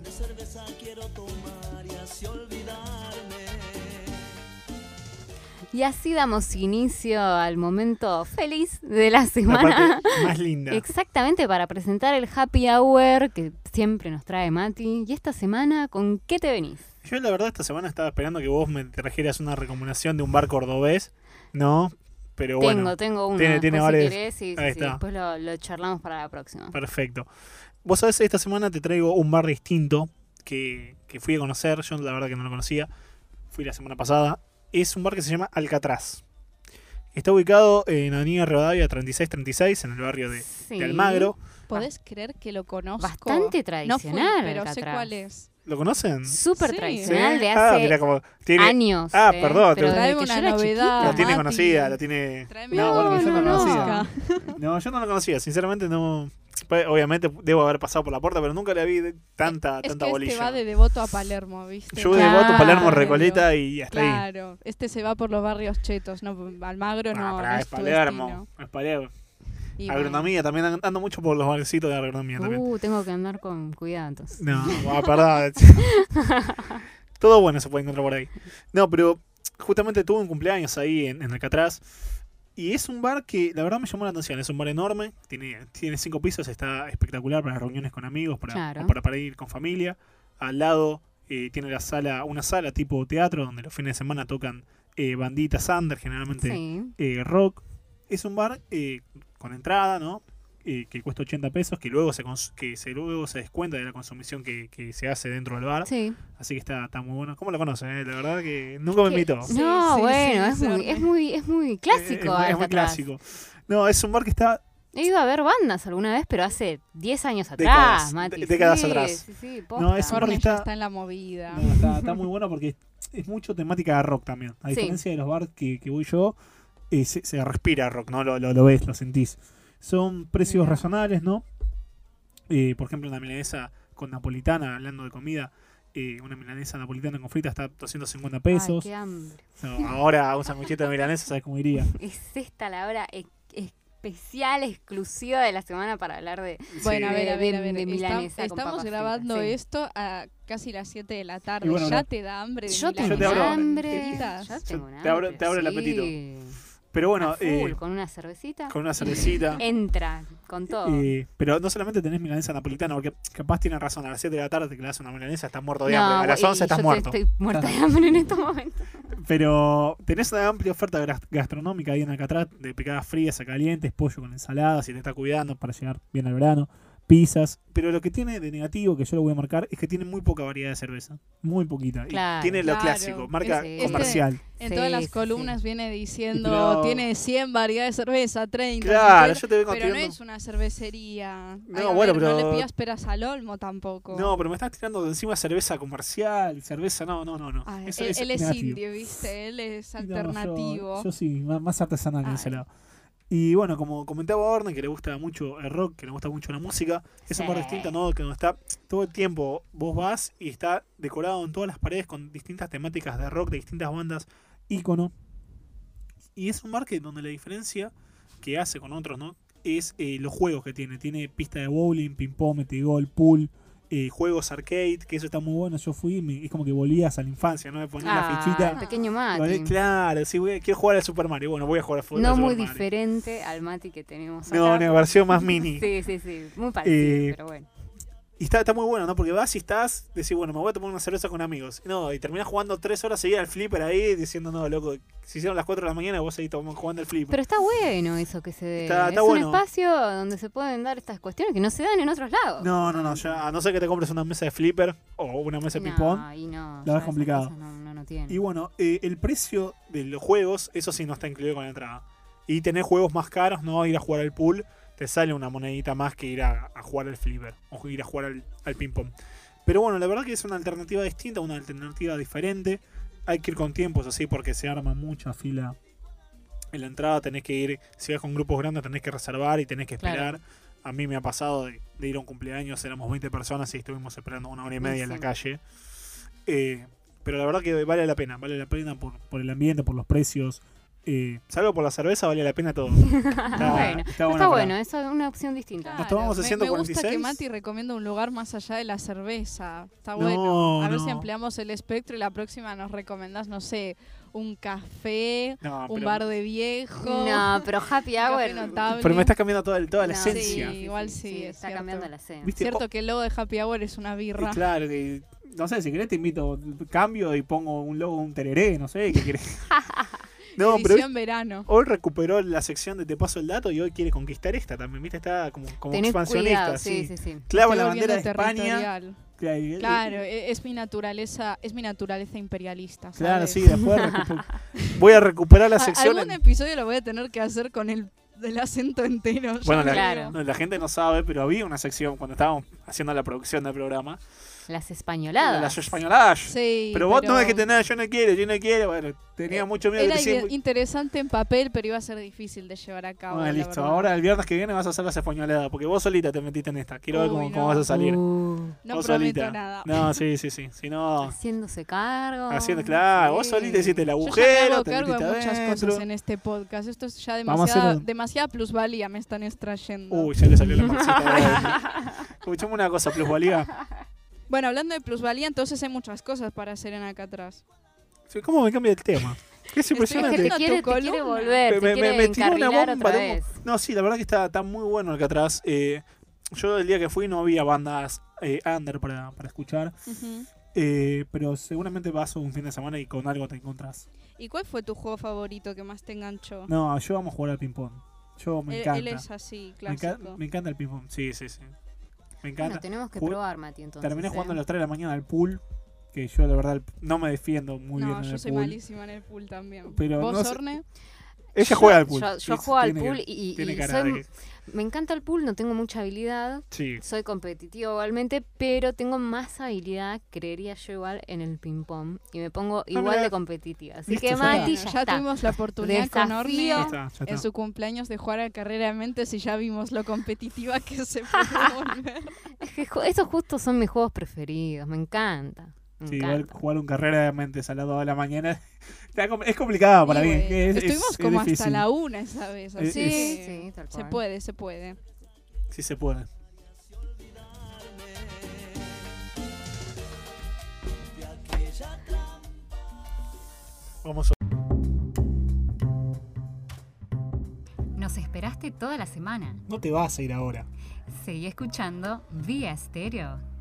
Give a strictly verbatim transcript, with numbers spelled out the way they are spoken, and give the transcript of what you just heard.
cerveza quiero tomar y así olvidarme. Y así damos inicio al momento feliz de la semana. La parte más linda. Exactamente, para presentar el Happy Hour que siempre nos trae Mati. Y esta semana, ¿con qué te venís? Yo la verdad esta semana estaba esperando que vos me trajeras una recomendación de un bar cordobés, ¿no? Pero tengo, bueno. tengo uno. Tiene, tiene Después, varios. si querés, sí, sí, Ahí sí, está. después lo, lo charlamos para la próxima. Perfecto. Vos sabés, esta semana te traigo un bar distinto que, que fui a conocer. Yo la verdad que no lo conocía. Fui la semana pasada. Es un bar que se llama Alcatraz. Está ubicado en Avenida Rivadavia treinta y seis treinta y seis, en el barrio de, Sí. de Almagro. ¿Podés creer que lo conozco? Bastante No fui, tradicional, pero sé Alcatraz. cuál es. ¿Lo conocen? Súper Sí. tradicional ¿Sí? de Ah, hace mira, como tiene, años. Ah, eh, perdón, pero te- desde Traeme que una yo era novedad. chiquita. La tiene Mati. conocida, la tiene... Tráeme No, una bueno, yo no, no, lo no. conocía. No, yo no lo conocía, sinceramente no... Pues, obviamente debo haber pasado por la puerta, pero nunca le vi de tanta, Es tanta que bolilla. este va de Devoto a Palermo, ¿viste? Yo de Claro. Devoto, Palermo, Recoleta y hasta ahí. Claro, este se va por los barrios chetos, no Almagro no, Ah, no pará, es es tu Palermo. destino. Es Palermo. Y Agronomía, también an- ando mucho por los barcitos de agronomía también. Uh, tengo que andar con cuidado entonces. No, ah, perdón. Todo bueno se puede encontrar por ahí. No, pero justamente tuve un cumpleaños ahí en, en Alcatraz. Y es un bar que la verdad me llamó la atención. Es un bar enorme, tiene, tiene cinco pisos, está espectacular para reuniones con amigos, para, Claro. o para, para ir con familia. Al lado eh, tiene la sala, una sala tipo teatro donde los fines de semana tocan eh, banditas under, generalmente Sí. eh, rock. Es un bar eh, con entrada, ¿no? Eh, que cuesta ochenta pesos, que luego se cons- que se luego se descuenta de la consumición que, que se hace dentro del bar. Sí. Así que está, está muy bueno. ¿Cómo lo conocen? eh? La verdad que nunca me que- invitó. Sí, No, sí, bueno, sí, es, sí, muy, sí. es muy es muy Eh, clásico. es, muy- es muy Alcatraz. clásico. No, es un bar que está He ido a ver bandas alguna vez, pero hace diez años atrás, Décadas, Mati. de- décadas sí, atrás. Sí, sí, No, posta. es un bar Orne que ya está- está en la movida. no, está, está muy bueno porque es mucho temática de rock también. A Sí. diferencia de los bars que, que voy yo, eh, se, se respira rock, ¿no? Lo, lo, lo ves, lo sentís. Son precios Mirá. razonables, ¿no? Eh, por ejemplo, una milanesa con napolitana, hablando de comida, eh, una milanesa napolitana con frita está doscientos cincuenta Ay, pesos. qué hambre. No, ahora un sanguchito de milanesa, ¿sabes cómo iría? Es esta la hora e- especial, exclusiva de la semana para hablar de... Bueno, a ver, a de- ver, a ver. de Está- milanesa con estamos papas grabando fritas, sí. esto a casi las siete de la tarde. Y bueno, ¿Ya no- te da hambre de Yo tengo Yo te abro- un hambre. fritas? Yo tengo un te abro- hambre, te abro el sí. apetito. Pero bueno, A full, eh, con una cervecita. con una cervecita. Entra, con todo. Eh, pero no solamente tenés milanesa napolitana, porque capaz tienen razón, a las siete de la tarde te quedas una milanesa, estás muerto de No, hambre. A las y once estás yo te- muerto. Estoy muerta de hambre en estos momentos. Pero tenés una amplia oferta gra- gastronómica ahí en Alcatraz, de picadas frías a calientes, pollo con ensalada, si te está cuidando para llegar bien al verano, pizzas. Pero lo que tiene de negativo, que yo lo voy a marcar, es que tiene muy poca variedad de cerveza. Muy poquita. Y Claro. tiene lo Claro. clásico, marca Sí. comercial. En Sí, todas las sí, columnas sí. viene diciendo, Pero- tiene cien variedades de cerveza, treinta. Claro, cincuenta, yo te vengo pero no tirando- es una cervecería. No, Ay, a bueno, ver, pero- no le pidas peras al olmo tampoco. No, pero me estás tirando de encima cerveza comercial, cerveza, no, no, no. no. Ay, Eso- él, eso él es negativo. indio, ¿viste? Él es No, yo- alternativo. yo, sí, más, más artesanal en ese Ay. lado. Y bueno, como comentaba Orne, que le gusta mucho el rock, que le gusta mucho la música, es un bar Sí. distinto, ¿no? Que donde está todo el tiempo, vos vas y está decorado en todas las paredes con distintas temáticas de rock, de distintas bandas, ícono. Y es un bar que donde la diferencia que hace con otros, ¿no? Es eh, los juegos que tiene. Tiene pista de bowling, ping-pong, metegol, pool, eh, juegos arcade, que eso está muy bueno. Yo fui y me- es como que volvías a la infancia, ¿no? De poner la Ah, fichita. el pequeño Y Mati. volví- claro, sí, voy- quiero jugar al Super Mario. Bueno, voy a jugar al fútbol. No al muy Super Mario. diferente al Mati que tenemos acá. No, una versión más mini. Sí, sí, sí. Muy parecido, Eh, pero bueno. Y está, está muy bueno, ¿no? Porque vas y estás, decís, bueno, me voy a tomar una cerveza con amigos. No, y terminás jugando tres horas seguidas al flipper ahí, diciendo, no, loco, si hicieron las cuatro de la mañana, vos ahí tomando, jugando al flipper. Pero está bueno eso que se dé. Está- está es bueno. un espacio donde se pueden dar estas cuestiones que no se dan en otros lados. No, no, no, ya, a no ser que te compres una mesa de flipper o una mesa de No, ping-pong. ahí no, la ya ves esas complicado. cosas No, no, no tienen. Y bueno, eh, el precio de los juegos, eso sí no está incluido con la entrada. Y tenés juegos más caros, no ir a jugar al pool, te sale una monedita más que ir a, a jugar al flipper o ir a jugar al, al ping-pong. Pero bueno, la verdad que es una alternativa distinta, una alternativa diferente. Hay que ir con tiempo, eso sí, porque se arma mucha fila en la entrada. Tenés que ir, si vas con grupos grandes, tenés que reservar y tenés que esperar. Claro. A mí me ha pasado de, de ir a un cumpleaños, éramos veinte personas y estuvimos esperando una hora y media en la Sí. calle. Eh, pero la verdad que vale la pena, vale la pena por, por el ambiente, por los precios. Eh, salvo por la cerveza, vale la pena todo. Está bueno, está está bueno bueno, para- eso es una opción distinta. Nos tomamos a me- ciento Me cuarenta y gusta que seis. Mati recomienda un lugar más allá de la cerveza. Está No, bueno. A ver no. si ampliamos el espectro y la próxima nos recomendás, no sé, un café, No, un pero- bar de viejo. No, pero happy un café hour. notable. Pero me estás cambiando toda, el- toda la No, esencia. Sí, igual sí, es está cierto. cambiando la escena. ¿Viste? Cierto que el logo de Happy Hour es una Y birra. claro, que, no sé, si querés te invito, cambio y pongo un logo, un tereré, no sé, ¿qué querés? No, pero Edición verano. hoy recuperó la sección de Te paso el dato y hoy quiere conquistar esta también, ¿viste? Está como, como Tenés expansionista, cuidado, sí. sí, sí, sí. Clava Estoy la bandera de volviendo España. territorial. Claro, y- Claro, e- es mi naturaleza, es mi naturaleza imperialista. Claro, ¿sabes? sí, después recuper- voy a recuperar la A- sección. Algún en- episodio lo voy a tener que hacer con el, el acento entero. ya Bueno, la, lo Claro. digo. no, la gente no sabe, pero había una sección cuando estábamos haciendo la producción del programa. Las españoladas. Las españoladas. Sí, pero vos no es que tenés, yo no quiero, yo no quiero. Bueno, tenía mucho miedo Era que te i- siempre... interesante en papel, pero iba a ser difícil de llevar a cabo. Bueno, la listo, verdad. ahora el viernes que viene vas a hacer las españoladas, porque vos solita te metiste en esta. Quiero ver Uy, cómo, no. cómo vas a salir. Uh, No Vos prometo solita. nada. No, sí, sí, sí. Si no, haciéndose cargo. haciendo, claro, vos Sí. solita hiciste el Yo ya me agujero, hago te cargo de metiste muchas adentro. cosas en este podcast. Esto es ya Vamos a demasiada, hacer un- demasiada plusvalía me están extrayendo. Uy, ya le salió la marcita. Escuchame una cosa, plusvalía. Bueno, hablando de plusvalía, entonces hay muchas cosas para hacer en acá atrás. Sí, ¿cómo me cambia el tema? Es Estoy impresionante. viendo Te quiere, tu te quiere columna. volver, Me- te me- quiere me tiró una encarrilar bomba otra de vez. humo. No, sí, la verdad que está, está muy bueno acá atrás. Eh, yo el día que fui no había bandas eh, under para, para escuchar. Ujú. Eh, pero seguramente vas un fin de semana y con algo te encontrás. ¿Y cuál fue tu juego favorito que más te enganchó? No, yo vamos a jugar al ping-pong. Yo me él, encanta. él es así, me, enca- clásico. me encanta el ping-pong. Sí, sí, sí. Me encanta. Bueno, tenemos que Jugué- probar, Mati, entonces. Terminé ¿eh? jugando a las tres de la mañana al pool. Que yo, la verdad, no me defiendo muy bien No, en yo el soy pool. malísima en el pool también. Pero ¿Vos, no sé- Orne? Ella Yo- juega al pool. Yo, yo Sí, juego al tiene- pool y, y- tiene y cara soy- de- me encanta el pool, no tengo mucha habilidad. Sí. Soy competitiva igualmente, pero tengo más habilidad, creería yo igual, en el ping-pong. Y me pongo igual mira. de competitiva. Así Listo, que ya Mati, está. ya, ya está. tuvimos la oportunidad con Orne Desafío. Ya está, ya en está. su cumpleaños de jugar a Carrera de Mentes y ya vimos lo competitiva que se puede volver. Es que ju- esos justo son mis juegos preferidos, me encanta. Me Sí, igual encanta. jugar un carrera de mentes a las dos de la mañana está com- es complicado para Y mí. bueno, es- es- estuvimos es como hasta difícil. la una esa vez. Es- Así es- Sí, que sí, tal se cual. puede, se puede. Sí se puede. Vamos a... Nos esperaste toda la semana. No te vas a ir ahora. Seguí escuchando Vía Estéreo.